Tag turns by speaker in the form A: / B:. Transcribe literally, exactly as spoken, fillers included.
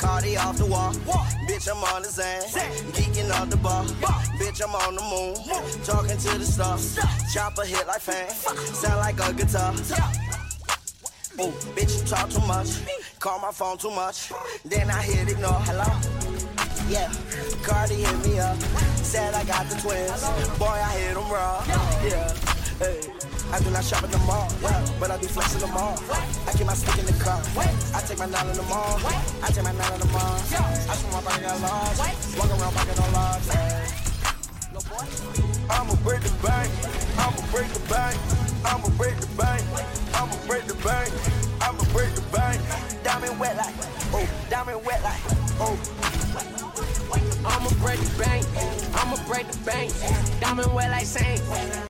A: Cardi off the wall. Bitch, I'm on the Zan. Geeking off the bar. Bitch, I'm on the moon. Talking to the stars. Chopper hit like fan. Sound like a guitar. Ooh, bitch, you talk too much. Call my phone too much. Then I hit ignore. Hello? Yeah. Cardi hit me up. Said I got the twins. Boy, I hit them raw. Yeah. Hey. I do not shop at the mall, yeah, but I be flexing the mall. I keep my stick in the car. I take my nine in the mall. I take my nine in the mall. I swim up, I got large. Walk around, pocket on large. I'ma break the bank. I'ma break the bank. I'ma break the bank. I'ma break the bank. I'ma break the bank. Diamond wet like, oh, diamond wet like, oh.
B: I'ma break the bank. I'ma break the bank. Diamond wet like sand.